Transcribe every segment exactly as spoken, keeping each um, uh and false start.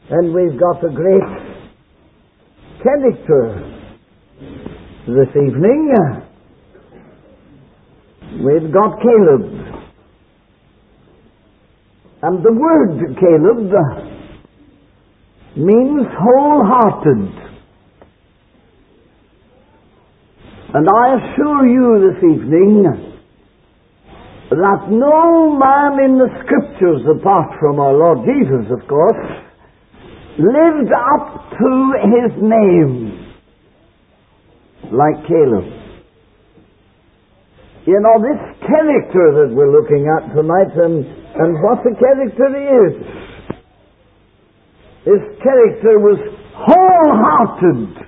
And we've got a great character this evening. We've got Caleb. And the word Caleb means wholehearted. And I assure you this evening that no man in the Scriptures, apart from our Lord Jesus, of course, lived up to his name like Caleb. You know, this character that we're looking at tonight, and, and what a character he is. His character was wholehearted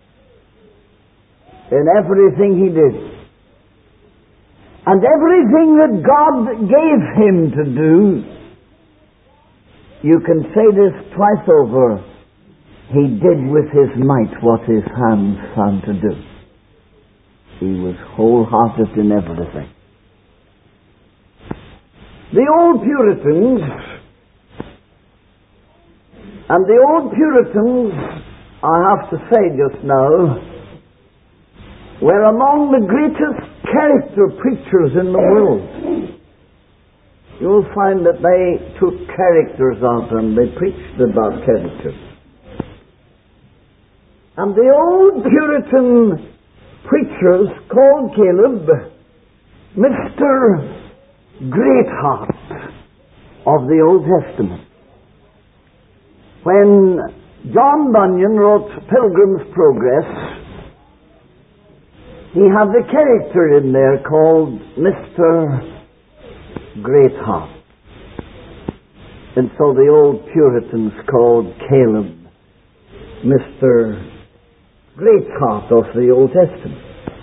in everything he did. And everything that God gave him to do, you can say this twice over, he did with his might what his hands found to do. He was wholehearted in everything. The old Puritans, and the old Puritans, I have to say just now, were among the greatest character preachers in the world. You'll find that they took characters out and they preached about character. And the old Puritan preachers called Caleb Mister Greatheart of the Old Testament. When John Bunyan wrote Pilgrim's Progress, he had the character in there called Mister Greatheart. And so the old Puritans called Caleb Mister Greatheart of the Old Testament.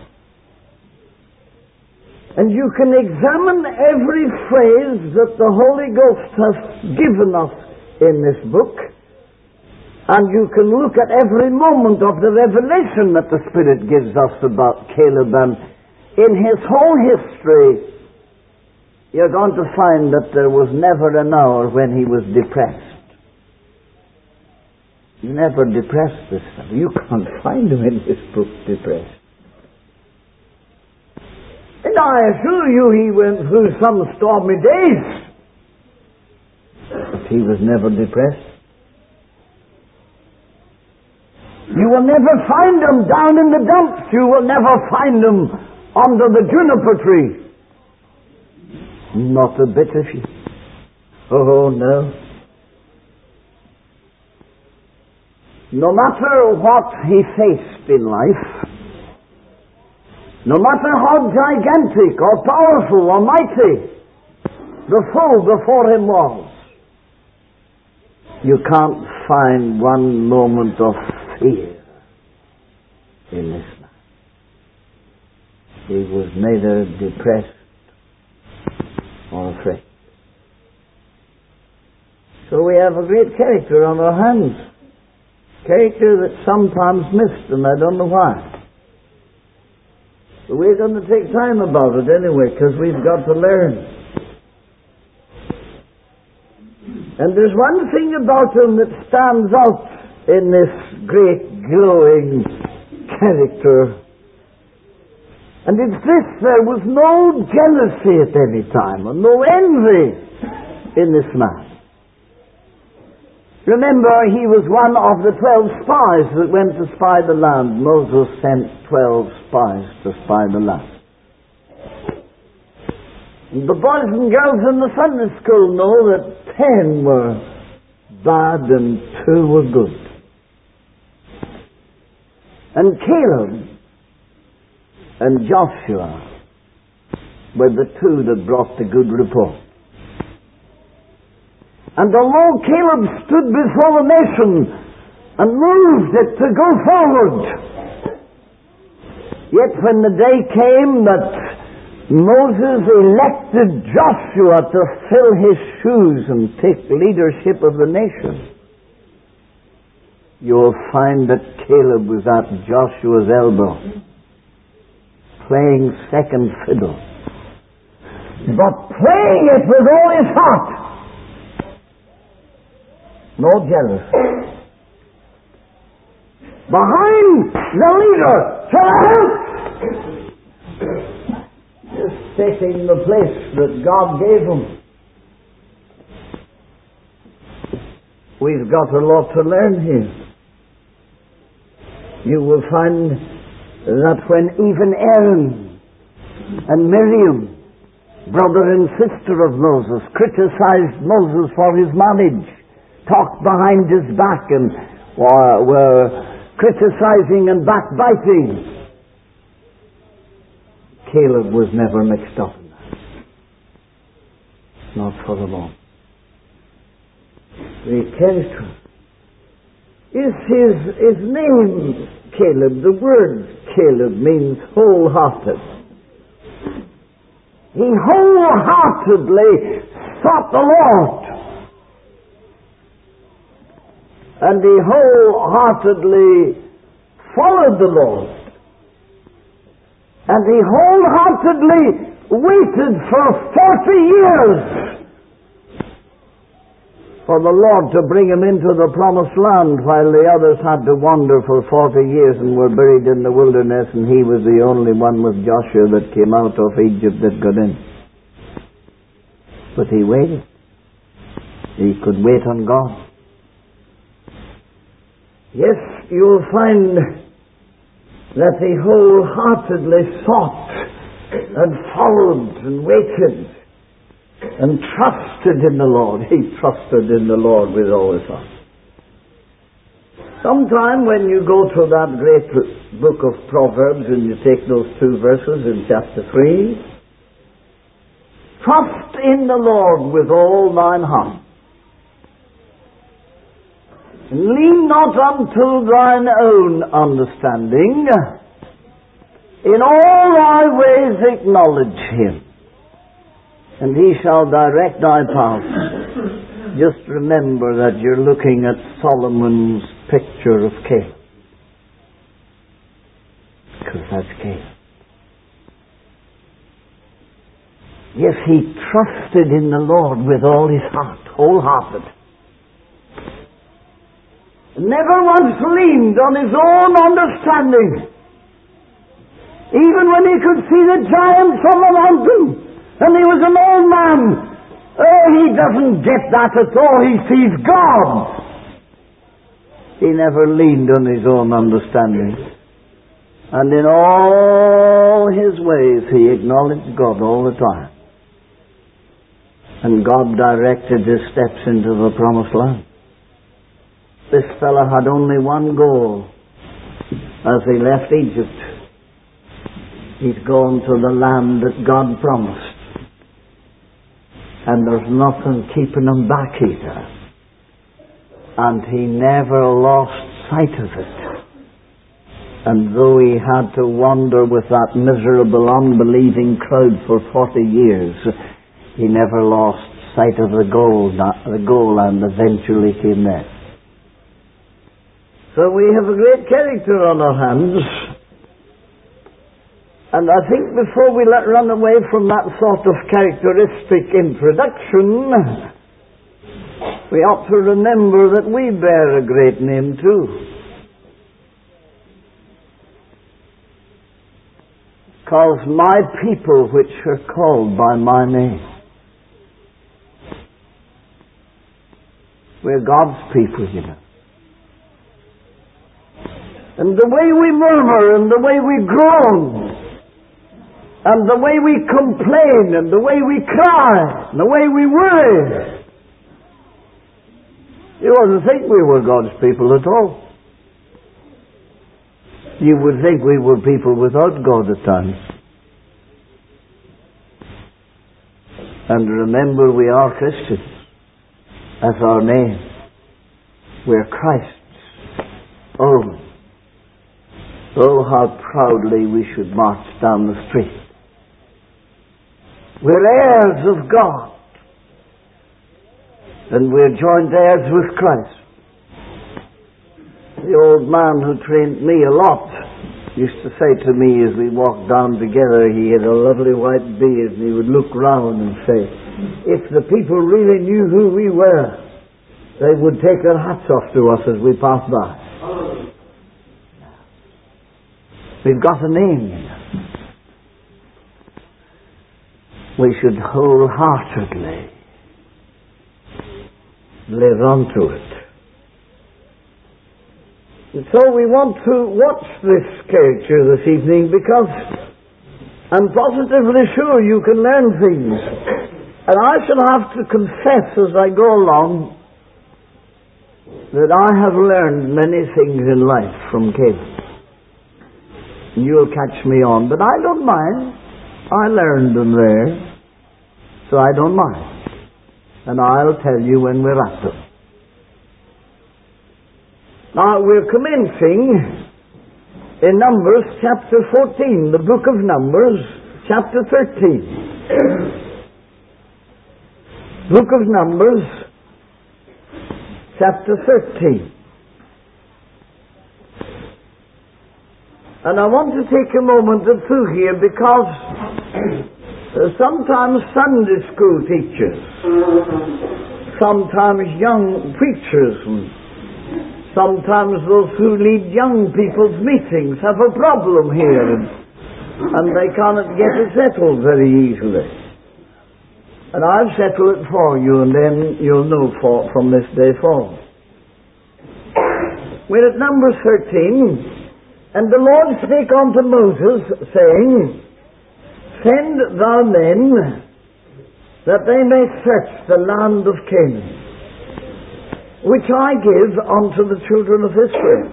And you can examine every phrase that the Holy Ghost has given us in this book, and you can look at every moment of the revelation that the Spirit gives us about Caleb, and in his whole history, you're going to find that there was never an hour when he was depressed. He never depressed this fellow. You can't find him in this book depressed. And I assure you he went through some stormy days, but he was never depressed. You will never find them down in the dumps. You will never find them under the juniper tree. Not a bit of you. Oh, no. No matter what he faced in life, no matter how gigantic or powerful or mighty the foe before him was, you can't find one moment of fear in this man. He was neither depressed or afraid. So we have a great character on our hands. Character that's sometimes missed, and I don't know why. But we're going to take time about it anyway, because we've got to learn. And there's one thing about him that stands out in this great glowing character. And it's this: there was no jealousy at any time, and no envy in this man. Remember, he was one of the twelve spies that went to spy the land. Moses sent twelve spies to spy the land. And the boys and girls in the Sunday school know that ten were bad and two were good. And Caleb and Joshua were the two that brought the good report. And although Caleb stood before the nation and moved it to go forward, yet when the day came that Moses elected Joshua to fill his shoes and take leadership of the nation, you'll find that Caleb was at Joshua's elbow, playing second fiddle, but playing it with all his heart. no jealousy. Behind the leader to the house, just taking the place that God gave him. We've got a lot to learn here. You will find that when even Aaron and Miriam, brother and sister of Moses, criticized Moses for his marriage, talked behind his back and were, were criticizing and backbiting, Caleb was never mixed up in that. Not for the moment. The character is his, his name, Caleb. The word Caleb means wholehearted. He wholeheartedly sought the Lord. And he wholeheartedly followed the Lord. And he wholeheartedly waited for forty years for the Lord to bring him into the promised land, while the others had to wander for forty years and were buried in the wilderness, and he was the only one with Joshua that came out of Egypt that got in. But he waited. He could wait on God. Yes, you'll find that he wholeheartedly sought and followed and waited and trusted in the Lord. He trusted in the Lord with all his heart. Sometime when you go to that great book of Proverbs and you take those two verses in chapter three, trust in the Lord with all thine heart. Lean not unto thine own understanding. In all thy ways acknowledge him, and he shall direct thy path. Just remember that you're looking at Solomon's picture of Caleb. Because that's Caleb. Yes, he trusted in the Lord with all his heart, wholehearted. Never once leaned on his own understanding. Even when he could see the giants on the mountain, and he was an old man, oh, he doesn't get that at all. He sees God. He never leaned on his own understanding. And in all his ways, he acknowledged God all the time. And God directed his steps into the promised land. This fellow had only one goal as he left Egypt. He's gone to the land that God promised. And there's nothing keeping him back either. And he never lost sight of it. And though he had to wander with that miserable, unbelieving crowd for forty years, he never lost sight of the goal, the goal and eventually came there. So we have a great character on our hands. And I think before we let run away from that sort of characteristic introduction, we ought to remember that we bear a great name too. Because my people which are called by my name. We're God's people, you know. And the way we murmur and the way we groan and the way we complain and the way we cry and the way we worry, you wouldn't think we were God's people at all. You would think we were people without God at times. And remember, we are Christians. That's our name. We're Christ's own. Oh, how proudly we should march down the street. We're heirs of God. And we're joint heirs with Christ. The old man who trained me a lot used to say to me as we walked down together, he had a lovely white beard, and he would look round and say, if the people really knew who we were, they would take their hats off to us as we pass by. We've got a name, you know. We should wholeheartedly live onto it. And so we want to watch this scripture this evening, because I'm positively sure you can learn things. And I shall have to confess as I go along that I have learned many things in life from Caleb. And you'll catch me on, but I don't mind. I learned them there, so I don't mind. And I'll tell you when we're at them. Now, we're commencing in Numbers chapter fourteen, the book of Numbers, chapter thirteen. Book of Numbers, chapter thirteen. And I want to take a moment or two here, because uh, sometimes Sunday school teachers, sometimes young preachers, and sometimes those who lead young people's meetings have a problem here, and, and they cannot get it settled very easily. And I'll settle it for you, and then you'll know for, from this day forward. We're at Numbers thirteen, and the Lord spake unto Moses, saying, Send thou men, that they may search the land of Canaan, which I give unto the children of Israel.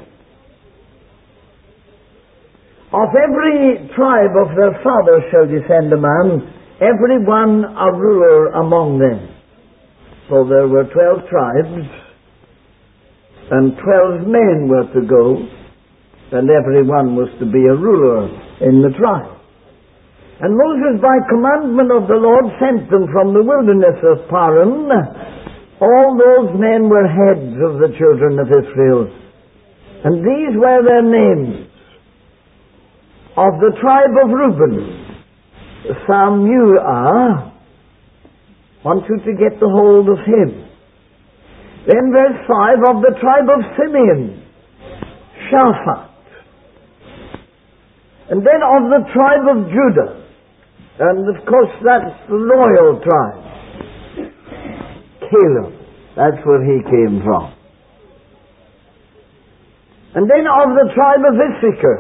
Of every tribe of their fathers shall descend a man, every one a ruler among them. So there were twelve tribes, and twelve men were to go, and every one was to be a ruler in the tribe. And Moses, by commandment of the Lord, sent them from the wilderness of Paran. All those men were heads of the children of Israel, and these were their names. Of the tribe of Reuben, Samuel, want you to get the hold of him. Then verse five, of the tribe of Simeon, Shaphat. And then of the tribe of Judah, and of course that's the loyal tribe, Caleb. That's where he came from. And then of the tribe of Issachar,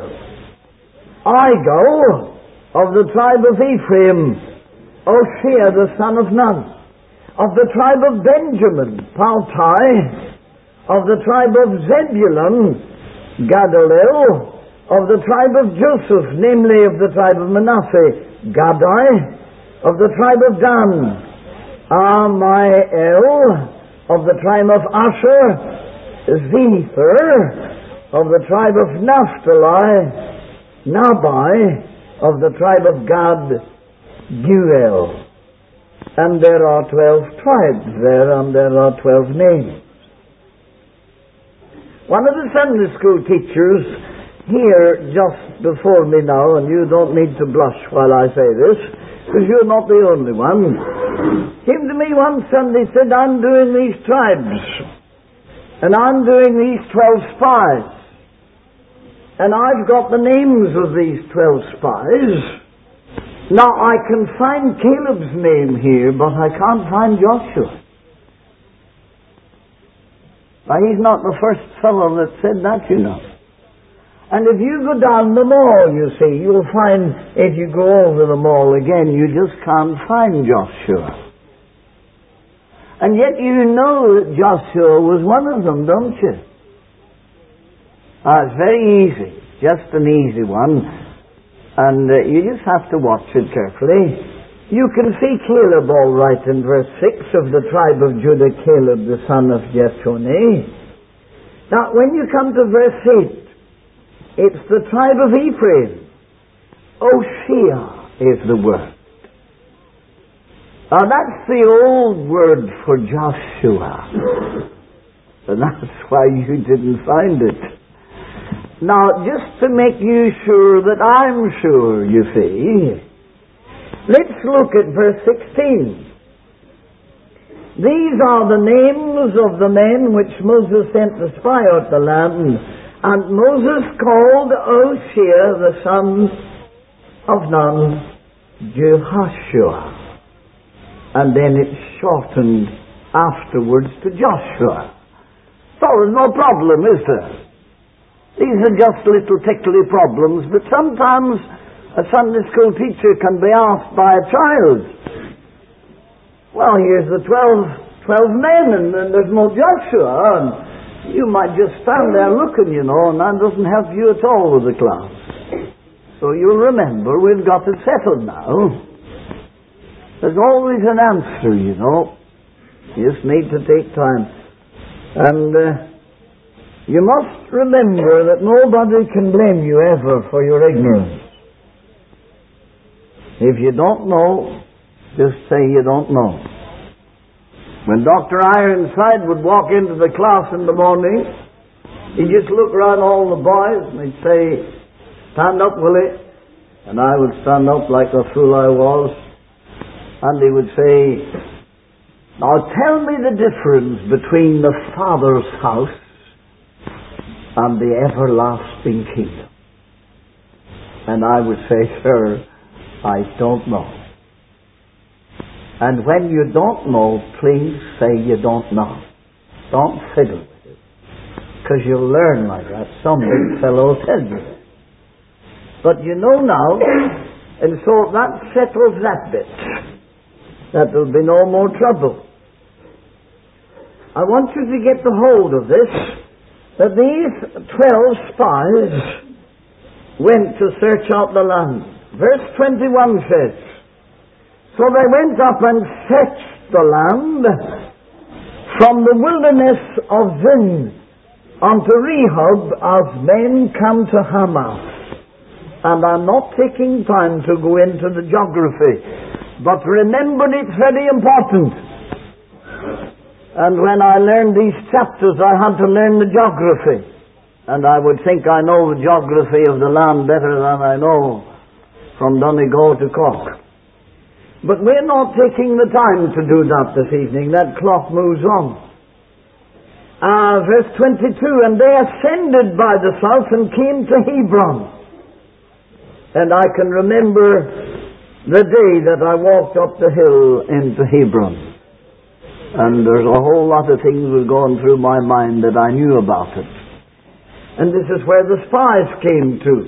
Igal. Of the tribe of Ephraim, Oshea the son of Nun. Of the tribe of Benjamin, Paltai. Of the tribe of Zebulun, Gadalel. Of the tribe of Joseph, namely of the tribe of Manasseh, Gadai. Of the tribe of Dan, Amiel. Of the tribe of Asher, Zephyr. Of the tribe of Naphtali, Nabai. Of the tribe of Gad, Guel. And there are twelve tribes there, and there are twelve names. One of the Sunday school teachers here just before me now, and you don't need to blush while I say this, because you're not the only one, came to me one Sunday and said, I'm doing these tribes, and I'm doing these twelve spies, and I've got the names of these twelve spies. Now I can find Caleb's name here, but I can't find Joshua. Now he's not the first fellow that said that, you know. And if you go down them all, you see, you'll find, if you go over them all again, you just can't find Joshua. And yet you know that Joshua was one of them, don't you? Ah, it's very easy, just an easy one. And uh, you just have to watch it carefully. You can see Caleb all right in verse six, of the tribe of Judah, Caleb the son of Jephunneh. Now, when you come to verse eight, it's the tribe of Ephraim. Oshea is the word. Now, that's the old word for Joshua. And that's why you didn't find it. Now, just to make you sure that I'm sure, you see, let's look at verse sixteen. These are the names of the men which Moses sent to spy out the land. And Moses called Oshea the son of Nun, Jehoshua. And then it shortened afterwards to Joshua. So there's no problem, is there? These are just little tickly problems, but sometimes a Sunday school teacher can be asked by a child, well, here's the twelve, twelve men, and, and there's no Joshua, and you might just stand there looking, you know, and that doesn't help you at all with the class. So you'll remember, we've got it settled now. There's always an answer, you know. You just need to take time. And uh, you must remember that nobody can blame you ever for your ignorance. If you don't know, just say you don't know. When Doctor Ironside would walk into the class in the morning, he'd just look around all the boys and he'd say, stand up, Willie. And I would stand up like the fool I was. And he would say, now tell me the difference between the Father's house and the everlasting kingdom. And I would say, sir, I don't know. And when you don't know, please say you don't know. Don't fiddle with it. Because you'll learn like that. Some big fellow will tell you that. But you know now, and so that settles that bit. That there'll be no more trouble. I want you to get the hold of this, that these twelve spies went to search out the land. Verse twenty-one says, so they went up and searched the land from the wilderness of Zin unto Rehob as men come to Hamath. And I'm not taking time to go into the geography, but remember it's very important. And when I learned these chapters, I had to learn the geography. And I would think I know the geography of the land better than I know from Donegal to Cork. But we're not taking the time to do that this evening. That clock moves on. Uh, verse twenty-two, and they ascended by the south and came to Hebron. And I can remember the day that I walked up the hill into Hebron. And there's a whole lot of things were going through my mind that I knew about it. And this is where the spies came to.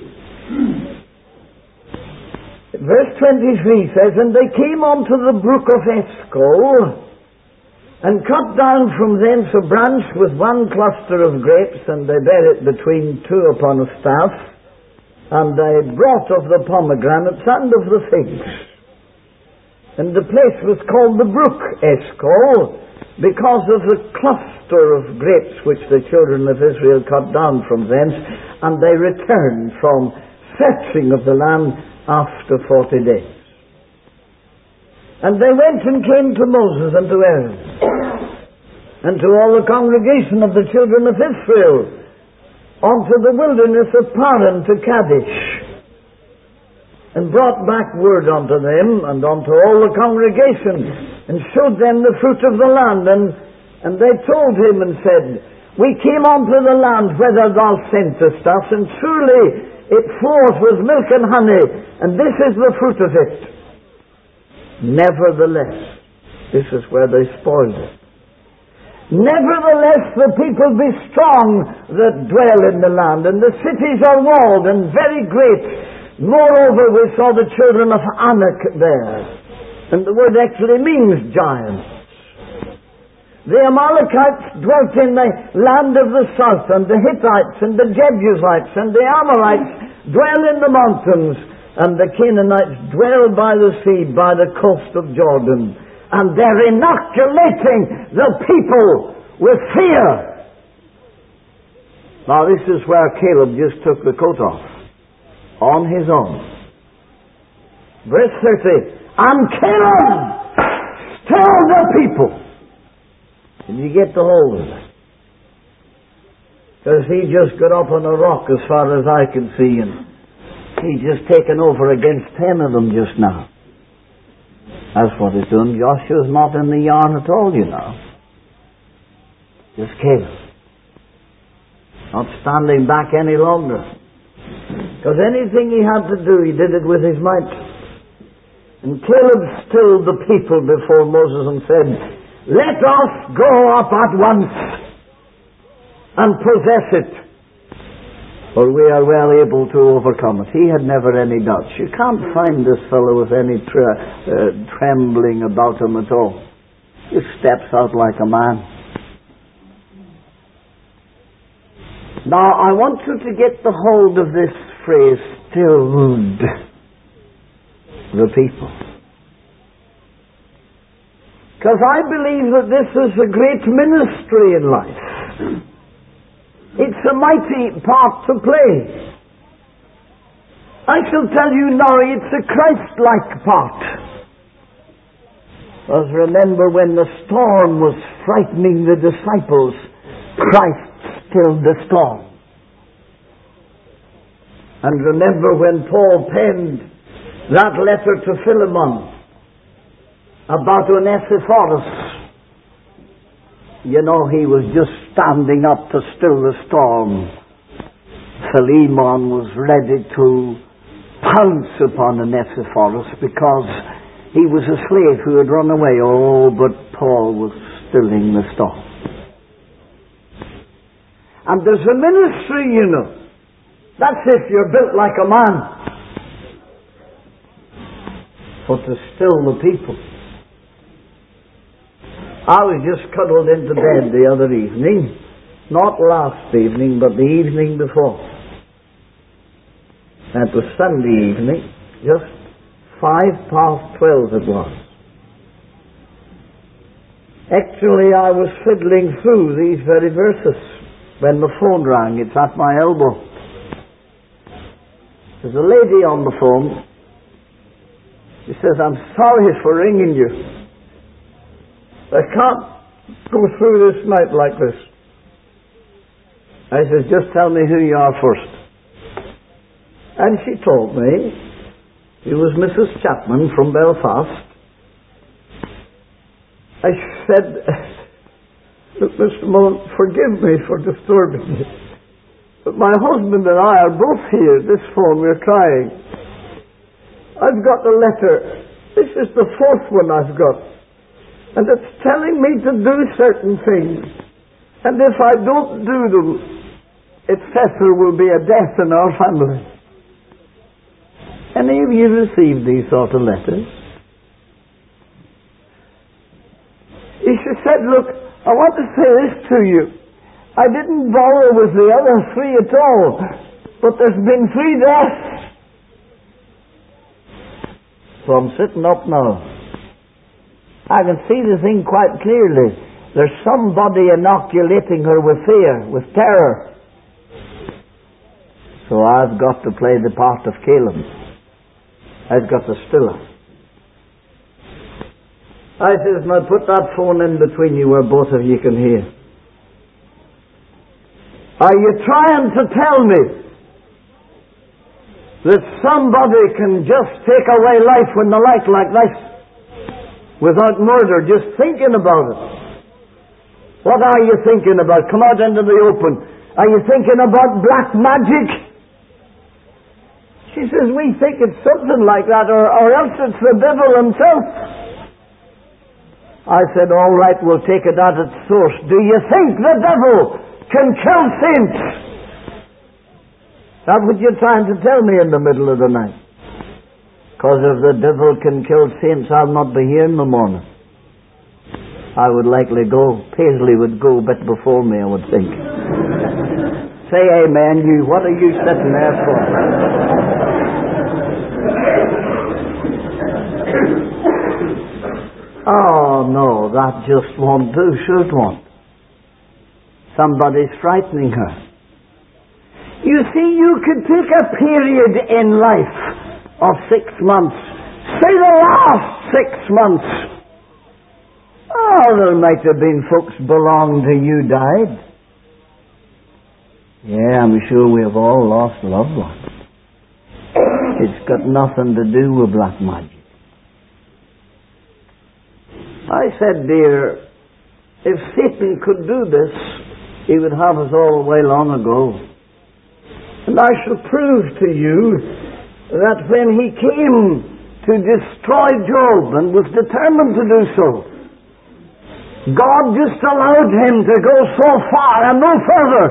Verse twenty-three says, and they came unto the brook of Eshcol, and cut down from thence a branch with one cluster of grapes, and they bare it between two upon a staff, and they brought of the pomegranates and of the figs. And the place was called the brook Eshcol, because of the cluster of grapes which the children of Israel cut down from thence, and they returned from searching of the land after forty days. And they went and came to Moses and to Aaron, and to all the congregation of the children of Israel, unto the wilderness of Paran to Kadesh, and brought back word unto them and unto all the congregation, and showed them the fruit of the land. And, and they told him and said, we came unto the land whither thou sentest us, and truly it flows with milk and honey, and this is the fruit of it. Nevertheless, this is where they spoiled it. Nevertheless, the people be strong that dwell in the land, and the cities are walled and very great. Moreover, we saw the children of Anak there. And the word actually means giants. The Amalekites dwelt in the land of the south, and the Hittites and the Jebusites and the Amorites dwell in the mountains, and the Canaanites dwell by the sea, by the coast of Jordan. And they're inoculating the people with fear. Now this is where Caleb just took the coat off. On his own. Verse thirty. And Caleb stirred the people. Did you get the hold of it? Because he just got up on a rock as far as I can see, and he's just taken over against ten of them just now. That's what he's doing. Joshua's not in the yarn at all, you know. Just Caleb. Not standing back any longer. Because anything he had to do, he did it with his might. And Caleb stilled the people before Moses and said, "Let us go up at once and possess it, for we are well able to overcome it." He had never any doubts. You can't find this fellow with any tre- uh, trembling about him at all. He steps out like a man. Now, I want you to get the hold of this phrase, "stilled the people." Because I believe that this is a great ministry in life. It's a mighty part to play. I shall tell you now, it's a Christ-like part. Because remember, when the storm was frightening the disciples, Christ stilled the storm. And remember when Paul penned that letter to Philemon about Onesiphorus, you know, he was just standing up to still the storm. Philemon was ready to pounce upon Onesiphorus because he was a slave who had run away. Oh, but Paul was stilling the storm. And there's a ministry, you know. That's if you're built like a man. But to still the people. I was just cuddled into bed the other evening. Not last evening, but the evening before. That was Sunday evening. Just five past twelve it was. Actually, I was fiddling through these very verses when the phone rang. It's at my elbow. There's a lady on the phone. She says, "I'm sorry for ringing you. I can't go through this night like this." I said, "Just tell me who you are first." And she told me she was Missus Chapman from Belfast. I said, "Look, Mister Mullen, forgive me for disturbing you. But my husband and I are both here at this phone. We're trying. I've got a letter. This is the fourth one I've got. And it's telling me to do certain things. And if I don't do them, it says there will be a death in our family." Any of you received these sort of letters? She said, "Look, I want to say this to you. I didn't borrow with the other three at all, but there's been three deaths." So I'm sitting up now. I can see the thing quite clearly. There's somebody inoculating her with fear, with terror. So I've got to play the part of Caleb. I've got to still her. I says, "Now put that phone in between you where both of you can hear. Are you trying to tell me that somebody can just take away life when the light like this without murder, just thinking about it? What are you thinking about? Come out into the open. Are you thinking about black magic?" She says, "We think it's something like that, or, or else it's the devil himself." I said, "All right, we'll take it at its source. Do you think the devil can kill saints?" That's what you're trying to tell me in the middle of the night. Because if the devil can kill saints, I'll not be here in the morning. I would likely go. Paisley would go a bit before me, I would think. Say amen, you. What are you sitting there for? Oh, no, that just won't do, sure it won't. Somebody's frightening her. You see, you could take a period in life of six months. Say the last six months. Oh, there might have been folks belonged to you died. Yeah, I'm sure we have all lost loved ones. It's got nothing to do with black magic. I said, dear, if Satan could do this, he would have us all away long ago. And I shall prove to you that when he came to destroy Job and was determined to do so, God just allowed him to go so far and no further.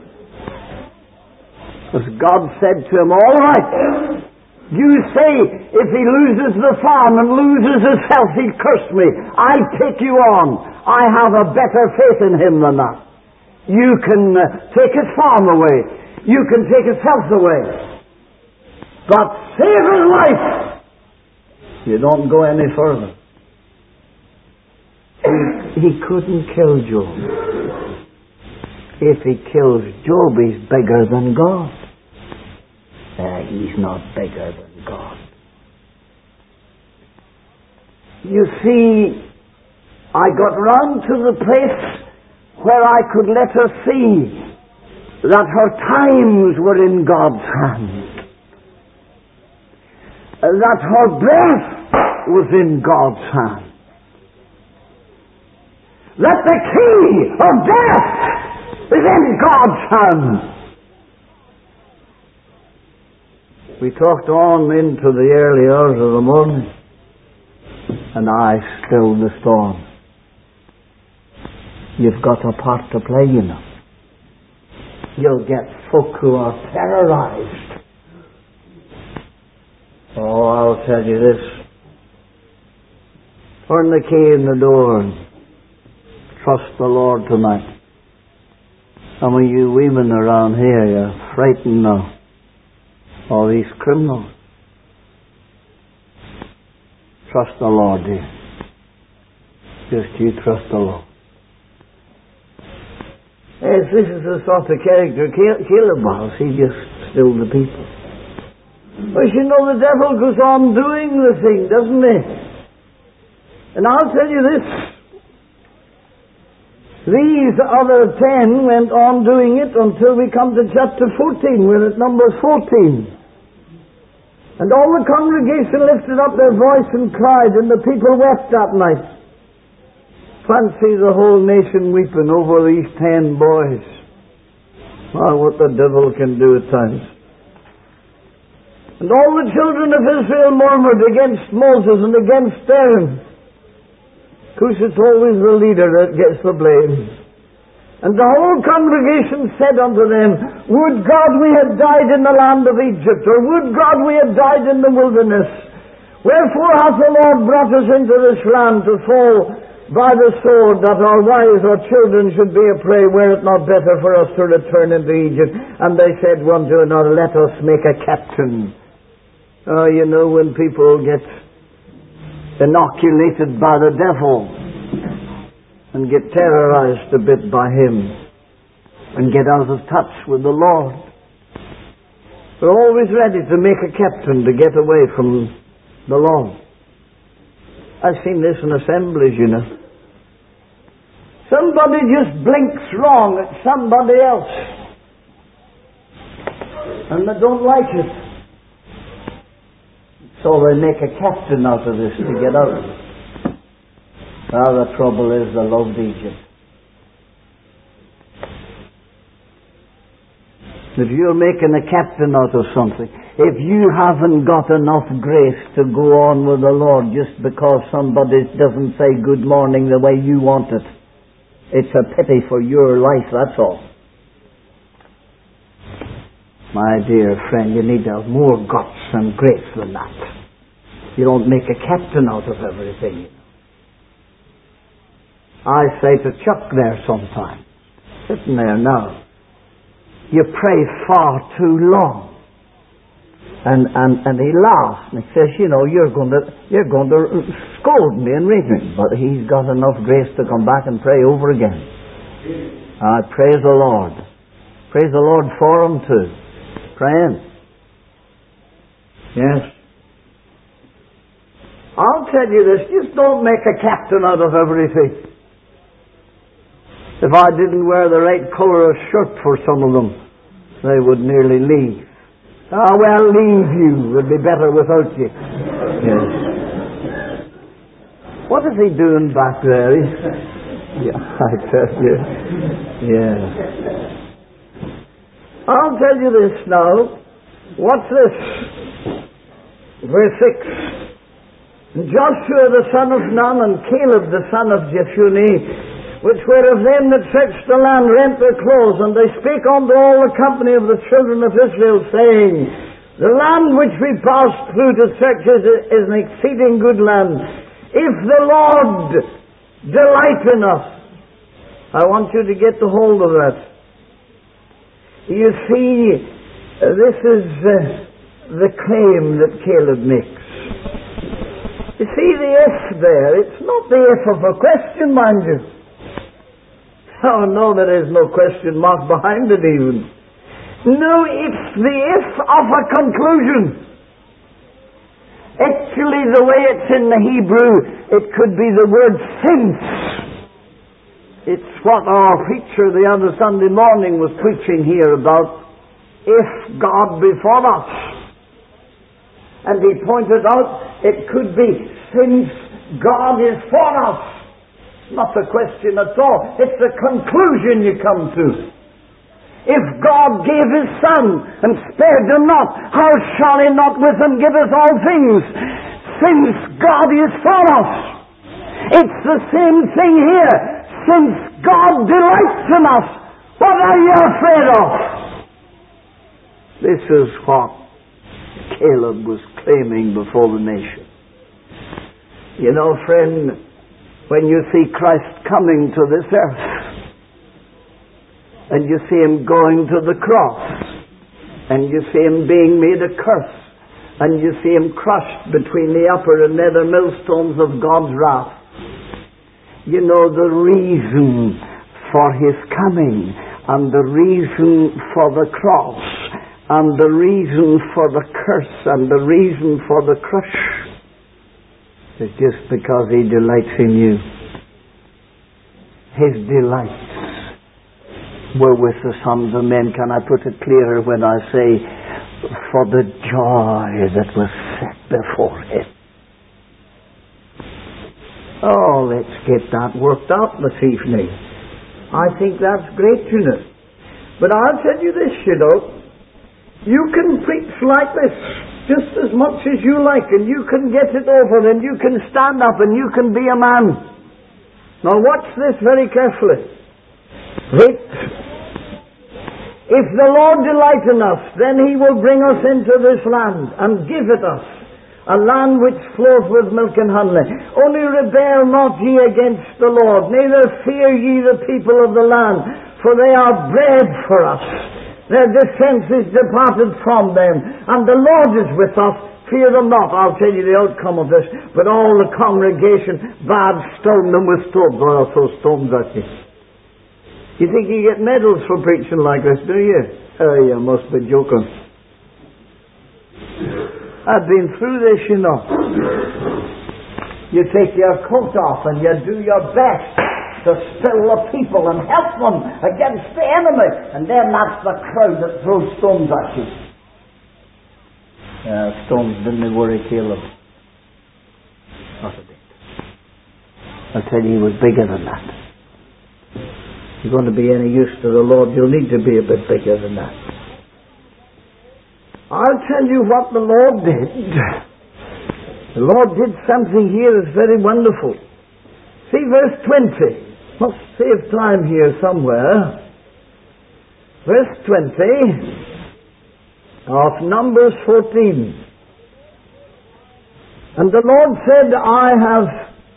Because God said to him, all right, you say if he loses the farm and loses his health, he'll curse me. I take you on. I have a better faith in him than that. You can uh, take his farm away. You can take his health away. But save his life. You don't go any further. He, he couldn't kill Job. If he kills Job, he's bigger than God. Uh, he's not bigger than God. You see, I got round to the place where I could let her see that her times were in God's hand. That her breath was in God's hand. That the key of death is in God's hand. We talked on into the early hours of the morning, and I stilled the storm. You've got a part to play, you know. You'll get folk who are terrorized. Oh, I'll tell you this. Turn the key in the door and trust the Lord tonight. Some of you women around here, you're frightened now. All these criminals. Trust the Lord, dear. Just you trust the Lord. Yes, this is the sort of character Caleb was. He just stilled the people. But you know, the devil goes on doing the thing, doesn't he? And I'll tell you this. These other ten went on doing it until we come to chapter fourteen. We're at number fourteen. And all the congregation lifted up their voice and cried, and the people wept that night. Fancy the whole nation weeping over these ten boys. Oh, what the devil can do at times. And all the children of Israel murmured against Moses and against Aaron. Of course, it's always the leader that gets the blame. And the whole congregation said unto them, would God we had died in the land of Egypt, or would God we had died in the wilderness. Wherefore hath the Lord brought us into this land to fall by the sword, that our wives or children should be a prey? Were it not better for us to return into Egypt? And they said one to another, let us make a captain. Oh, you know, when people get inoculated by the devil and get terrorized a bit by him and get out of touch with the Lord, they're always ready to make a captain to get away from the Lord. I've seen this in assemblies, you know. Somebody just blinks wrong at somebody else, and they don't like it. So they make a captain out of this to get out of it. Well, the trouble is they loved Egypt. If you're making a captain out of something, if you haven't got enough grace to go on with the Lord just because somebody doesn't say good morning the way you want it, it's a pity for your life, that's all. My dear friend, you need to have more guts and grace than that. You don't make a captain out of everything. I say to Chuck there sometimes, sitting there now, you pray far too long. And, and, and he laughs and he says, you know, you're going to, you're going to scold me and read me. But he's got enough grace to come back and pray over again. I uh, praise the Lord. Praise the Lord for him too. Praying. Yes. I'll tell you this, just don't make a captain out of everything. If I didn't wear the right colour of shirt for some of them, they would nearly leave. Ah, well, leave you. Would be better without you. Yes. What is he doing back there? Yeah, I tell you. Yeah. I'll tell you this now. What's this? Verse six. Joshua the son of Nun and Caleb the son of Jephunneh, which were of them that searched the land, rent their clothes, and they spake unto all the company of the children of Israel, saying, the land which we passed through to search is, is an exceeding good land. If the Lord delight in us. I want you to get the hold of that. You see, this is uh, the claim that Caleb makes. You see the if there, it's not the if of a question, mind you. Oh no, there is no question mark behind it even. No, it's the if of a conclusion. Actually, the way it's in the Hebrew, it could be the word since. It's what our preacher the other Sunday morning was preaching here about, if God be for us. And he pointed out it could be since God is for us. Not a question at all. It's a conclusion you come to. If God gave His Son and spared Him not, how shall He not with Him give us all things? Since God is for us. It's the same thing here. Since God delights in us, what are you afraid of? This is what Caleb was claiming before the nation. You know, friend, when you see Christ coming to this earth, and you see Him going to the cross, and you see Him being made a curse, and you see Him crushed between the upper and nether millstones of God's wrath, you know the reason for His coming, and the reason for the cross, and the reason for the curse, and the reason for the crush, is just because He delights in you. His delights were with the sons of men. Can I put it clearer when I say, for the joy that was set before Him? Oh, let's get that worked out this evening. I think that's great, you know. But I'll tell you this, you know. You can preach like this just as much as you like, and you can get it over, and you can stand up, and you can be a man. Now watch this very carefully. Wait. If the Lord delight in us, then He will bring us into this land and give it us, a land which floweth with milk and honey. Only rebel not ye against the Lord, neither fear ye the people of the land, for they are bread for us. Their defense is departed from them, and the Lord is with us. Fear them not. I'll tell you the outcome of this. But all the congregation bad stoned them with stones. Well, so stones at you. You think you get medals for preaching like this, do you? Oh, you must be joking. I've been through this, you know. You take your coat off and you do your best to still the people and help them against the enemy. And then that's the crowd that throws stones at you. Yeah, stones didn't worry Caleb. Not a bit. I'll tell you, he was bigger than that. If you're going to be any use to the Lord, you'll need to be a bit bigger than that. I'll tell you what the Lord did. The Lord did something here that's very wonderful. See verse twenty. Must save time here somewhere. Verse twenty of Numbers fourteen. And the Lord said, I have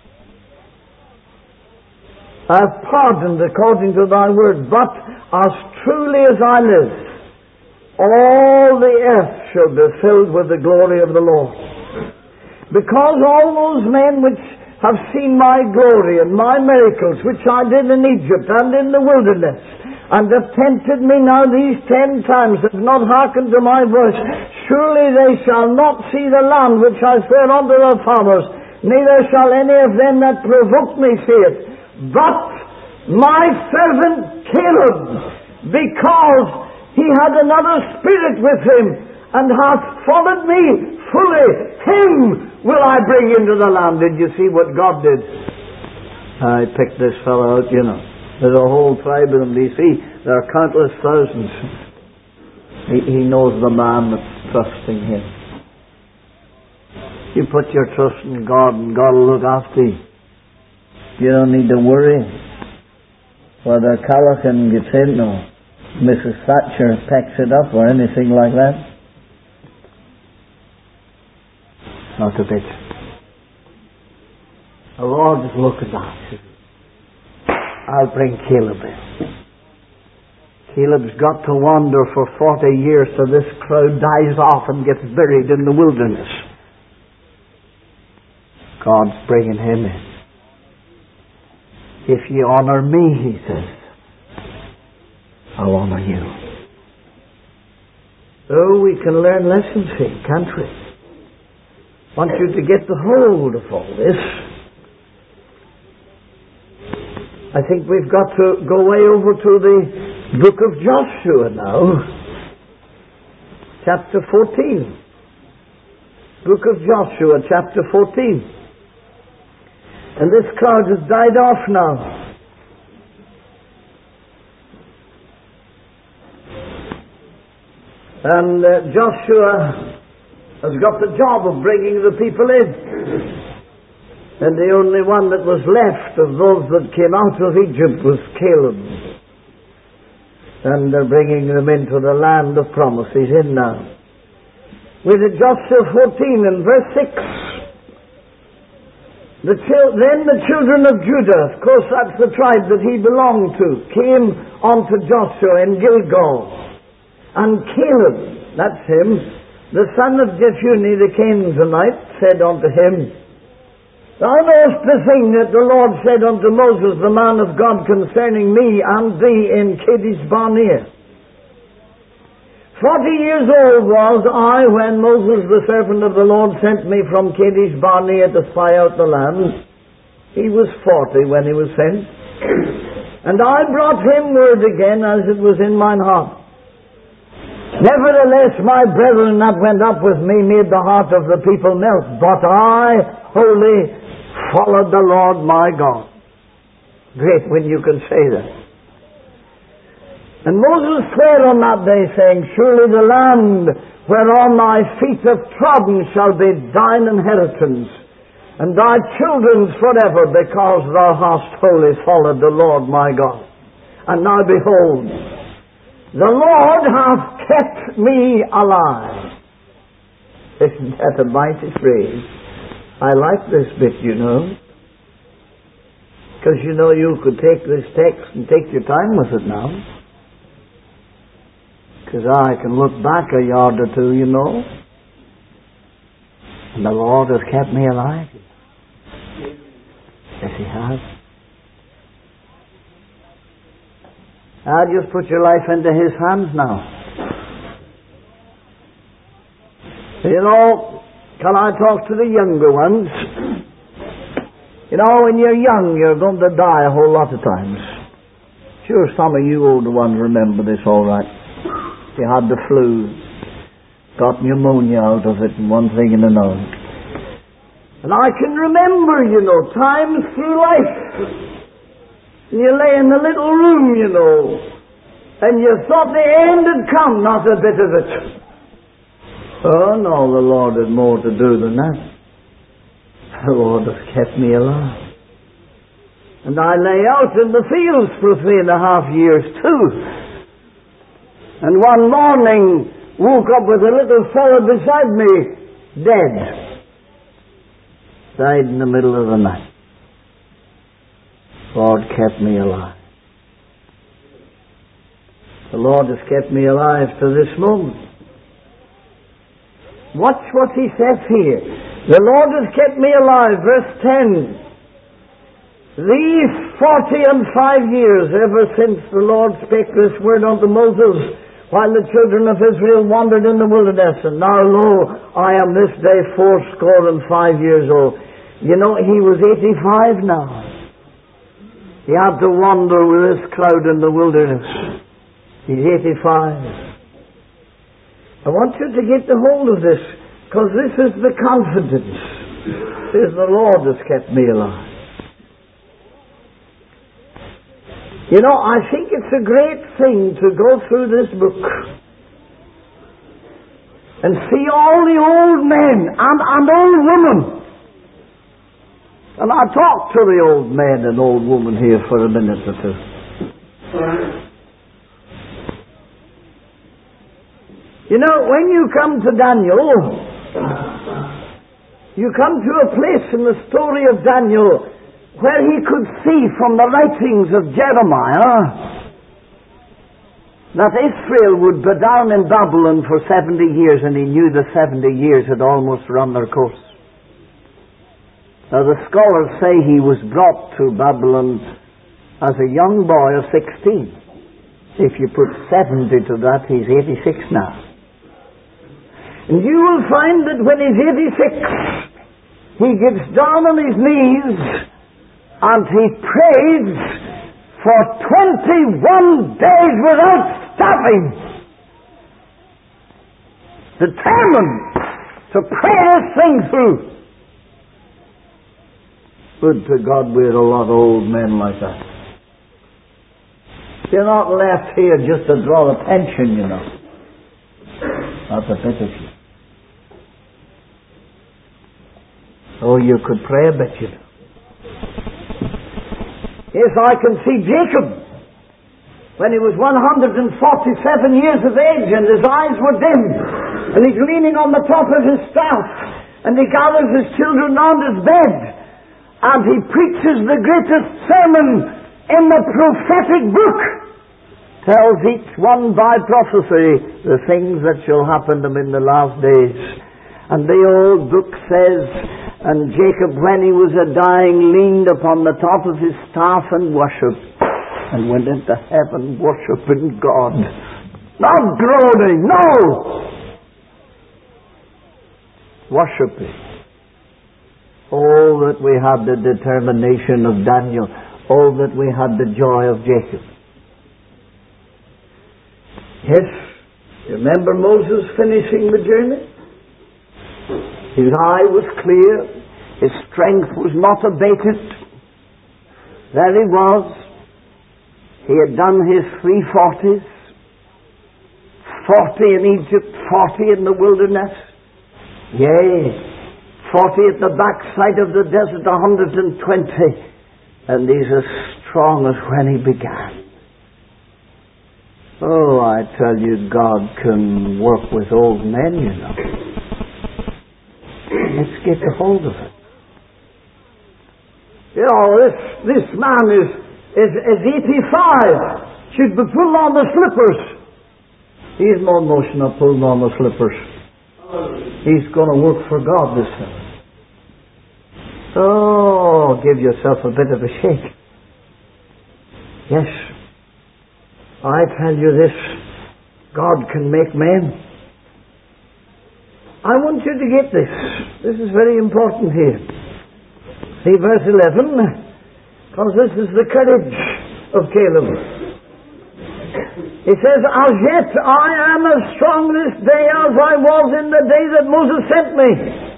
I have pardoned according to thy word, but as truly as I live, all the earth shall be filled with the glory of the Lord. Because all those men which have seen my glory and my miracles, which I did in Egypt and in the wilderness, and have tempted me now these ten times, have not hearkened to my voice, surely they shall not see the land which I sware unto their fathers, neither shall any of them that provoke me see it. But my servant Caleb, because he had another spirit with him, and hath followed me fully, him will I bring into the land. Did you see what God did? I picked this fellow out, you know. There's a whole tribe of them. Do you see? There are countless thousands. He, he knows the man that's trusting him. You put your trust in God and God will look after you. You don't need to worry whether Callaghan gets in or Missus Thatcher packs it up or anything like that. Not a bit. The Lord is looking after you. I'll bring Caleb in. Caleb's got to wander for forty years so this crowd dies off and gets buried in the wilderness. God's bringing him in. If ye honor me, he says, I'll honor you. Oh, we can learn lessons here, can't we? I want you to get the hold of all this. I think we've got to go way over to the book of Joshua now. Chapter fourteen. Book of Joshua, chapter fourteen. And this crowd has died off now. And uh, Joshua has got the job of bringing the people in. And the only one that was left of those that came out of Egypt was Caleb. And they're bringing them into the land of promise. He's in now. With Joshua fourteen and verse six. The chil- then the children of Judah, of course that's the tribe that he belonged to, came unto Joshua in Gilgal. And Caleb, that's him, the son of Jephunneh the Canaanite, said unto him, Thou knowest the thing that the Lord said unto Moses, the man of God, concerning me and thee in Kadesh Barnea. Forty years old was I when Moses, the servant of the Lord, sent me from Kadesh Barnea to spy out the land. He was forty when he was sent. And I brought him word again as it was in mine heart. Nevertheless, my brethren that went up with me made the heart of the people melt. But I wholly followed the Lord my God. Great when you can say that. And Moses sware on that day, saying, Surely the land whereon thy feet have trodden shall be thine inheritance, and thy children's forever, because thou hast wholly followed the Lord my God. And now behold, the Lord hath kept me alive. Isn't that a mighty phrase? I like this bit, you know. Because you know you could take this text and take your time with it now. Because I can look back a yard or two, you know. And the Lord has kept me alive. Yes, He has. I just put your life into His hands now. You know, can I talk to the younger ones? You know, when you're young, you're going to die a whole lot of times. Sure, some of you older ones remember this all right. You had the flu, got pneumonia out of it, and one thing and another. And I can remember, you know, times through life. You lay in the little room, you know, and you thought the end had come, not a bit of it. Oh no, the Lord had more to do than that. The Lord has kept me alive. And I lay out in the fields for three and a half years too. And one morning woke up with a little fellow beside me, dead. Died in the middle of the night. God kept me alive. The Lord has kept me alive to this moment. Watch what He says here. The Lord has kept me alive. Verse ten. These forty and five years, ever since the Lord spake this word unto Moses, while the children of Israel wandered in the wilderness, and now lo, I am this day fourscore and five years old. You know, he was eighty-five now. He had to wander with this crowd in the wilderness. He's eighty-five. I want you to get the hold of this, because this is the confidence. Says the Lord has kept me alive. You know, I think it's a great thing to go through this book and see all the old men and, and old women. And I'll talk to the old man and old woman here for a minute or two. You know, when you come to Daniel, you come to a place in the story of Daniel where he could see from the writings of Jeremiah that Israel would be down in Babylon for seventy years, and he knew the seventy years had almost run their course. Now the scholars say he was brought to Babylon as a young boy of sixteen. If you put seventy to that, he's eighty-six now. And you will find that when he's eighty-six, he gets down on his knees and he prays for twenty-one days without stopping, determined to pray this thing through. Good to God, we're a lot of old men like that. You're not left here just to draw the pension, you know. That's a bit of you. Oh, you could pray a bit, you know. Yes, I can see Jacob when he was one hundred forty-seven years of age and his eyes were dim and he's leaning on the top of his staff and he gathers his children round his bed and he preaches the greatest sermon in the prophetic book, tells each one by prophecy the things that shall happen to him in the last days. And the old book says, and Jacob, when he was a dying, leaned upon the top of his staff and worshipped, and went into heaven worshipping God. Not groaning, no! Worshipping. Oh, that we had the determination of Daniel. Oh, that we had the joy of Jacob. Yes, remember Moses finishing the journey? His eye was clear. His strength was not abated. There he was. He had done his three forties. Forty in Egypt, forty in the wilderness. Yea, forty at the backside of the desert, one hundred twenty. And he's as strong as when he began. Oh, I tell you, God can work with old men, you know. Let's get a hold of it. You know, this this man is, is, is eighty-five. Should be pulling on the slippers. He's no notion of pulling on the slippers. He's going to work for God, this fellow. Oh, give yourself a bit of a shake. Yes. I tell you this, God can make men. I want you to get this. This is very important here. See verse eleven, because this is the courage of Caleb. He says, as yet I am as strong this day as I was in the day that Moses sent me.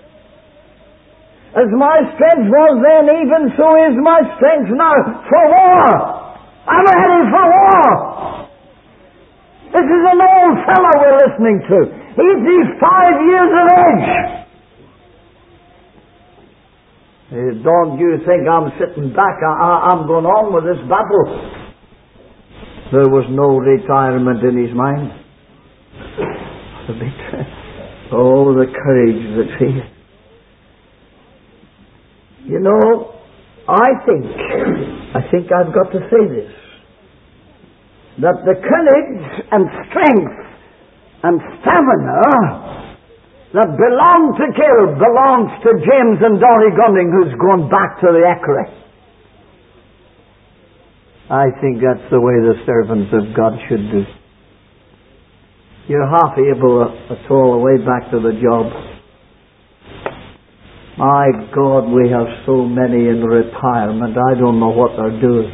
As my strength was then, even so is my strength now for war. I'm ready for war. This is an old fellow we're listening to. eighty-five years of age. Don't you think I'm sitting back? I, I'm going on with this battle. There was no retirement in his mind. Oh, the courage that's here. You know, I think, I think I've got to say this, that the courage and strength and stamina that belonged to Caleb belongs to James and Dolly Gunning, who's gone back to the Acre. I think that's the way the servants of God should do. You're half able to throw away back to the job. My God, we have so many in retirement, I don't know what they're doing.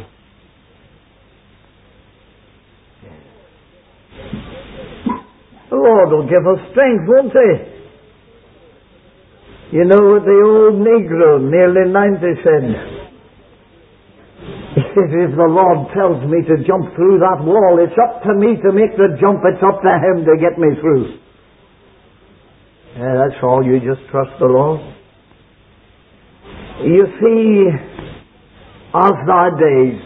Lord will give us strength, won't He? You know what the old Negro, nearly ninety, said? If the Lord tells me to jump through that wall, it's up to me to make the jump. It's up to Him to get me through. Yeah, that's all. You just trust the Lord. You see, as thy days,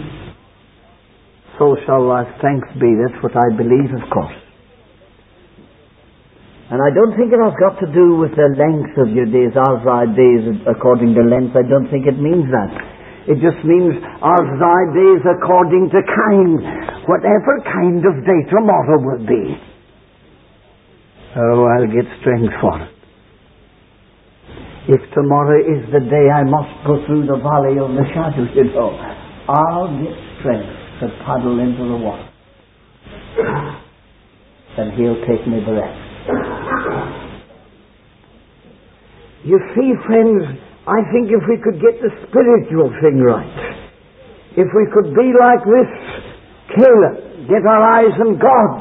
so shall thy thanks be. That's what I believe, of course. And I don't think it has got to do with the length of your days, as thy days according to length. I don't think it means that. It just means as thy days according to kind. Whatever kind of day tomorrow will be. Oh, I'll get strength for it. If tomorrow is the day I must go through the valley of the shadow, you know, I'll get strength to paddle into the water. And He'll take me the rest. You see, friends, I think if we could get the spiritual thing right, if we could be like this Caleb, get our eyes on God,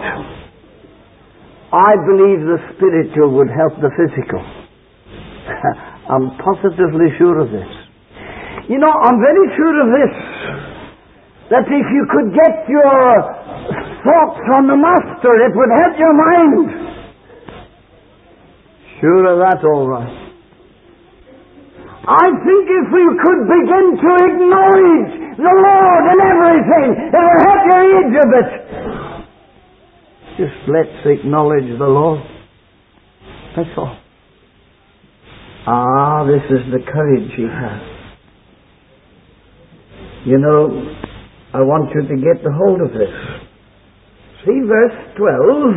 I believe the spiritual would help the physical. I'm positively sure of this. You know, I'm very sure of this, that if you could get your thoughts on the Master, it would help your mind. Sure of that, all right. I think if we could begin to acknowledge the Lord in everything, it will help your age a bit. Just let's acknowledge the Lord. That's all. Ah, this is the courage He has. You know, I want you to get the hold of this. See verse twelve.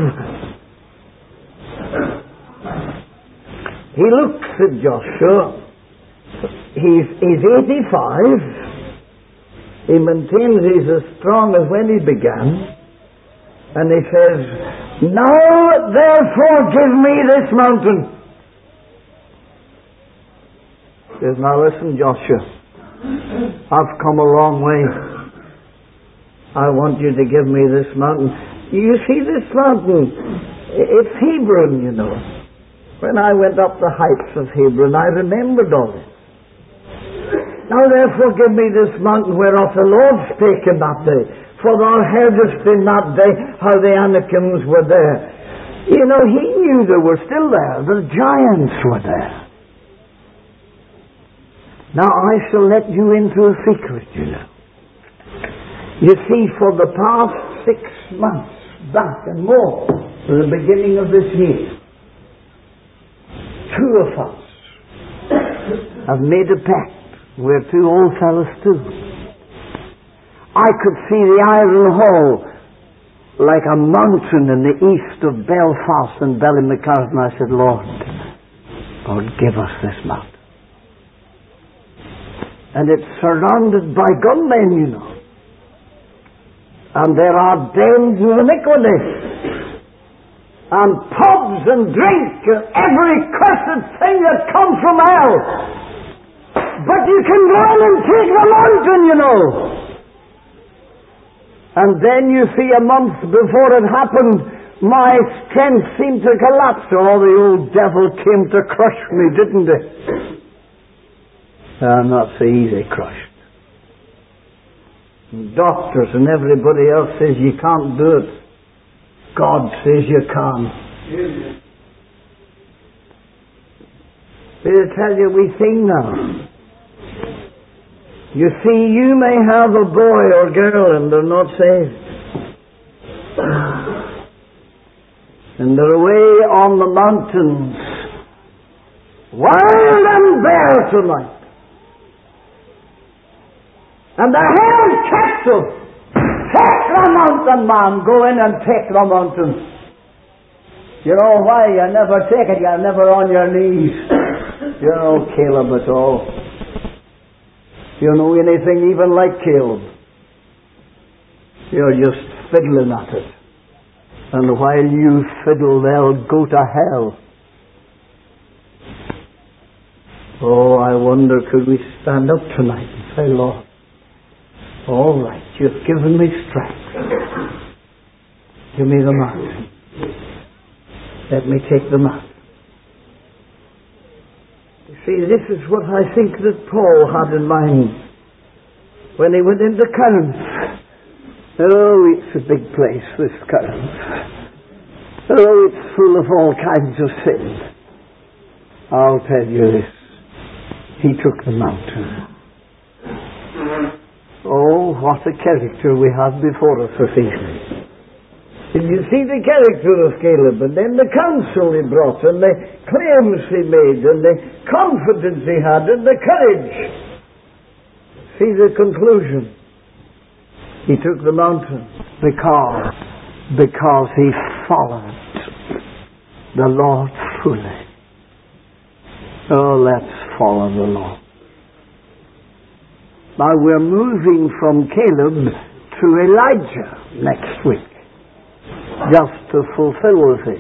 He looks at Joshua. He's, he's eighty-five. He maintains he's as strong as when he began. And he says, now therefore give me this mountain. He says, now listen, Joshua, I've come a long way. I want you to give me this mountain. You see this mountain? It's Hebron, you know. When I went up the heights of Hebron, I remembered all this. Now therefore give me this mountain whereof the Lord spake in that day. For thou heardest in that day how the Anakims were there. You know, he knew they were still there. The giants were there. Now I shall let you into a secret, you know. You see, for the past six months, back and more, to the beginning of this year, two of us have made a pact. We're two old fellows too. I could see the Iron Hall like a mountain in the east of Belfast and Ballymacartan. I said, Lord, God, give us this mountain. And it's surrounded by gunmen, you know. And there are dens of iniquity, and pubs and drink, and every cursed thing that comes from hell. But you can go in and take the mountain, you know. And then you see, a month before it happened, my strength seemed to collapse. Oh, the old devil came to crush me, didn't it? I'm not so easy crushed. Doctors and everybody else says you can't do it. God says you can. They'll tell you we sing now. You see, you may have a boy or girl and they're not saved. And they're away on the mountains, wild and bare tonight. And the hell captive, take the mountain, man, go in and take the mountain. You know why? You never take it, you're never on your knees. You know Caleb at all. You know anything even like Caleb? You're just fiddling at it. And while you fiddle, they'll go to hell. Oh, I wonder, could we stand up tonight and say, Lord, all right, you've given me strength. Give me the mountain. Let me take them out. You see, this is what I think that Paul had in mind when he went into Corinth. Oh, it's a big place, this Corinth. Oh, it's full of all kinds of sin. I'll tell you this. He took the mountain. Oh, what a character we have before us this evening. Did you see the character of Caleb, and then the counsel he brought, and the claims he made, and the confidence he had, and the courage? See the conclusion. He took the mountain because, because he followed the Lord fully. Oh, let's follow the Lord. Now we're moving from Caleb to Elijah next week, just to fulfill the thing.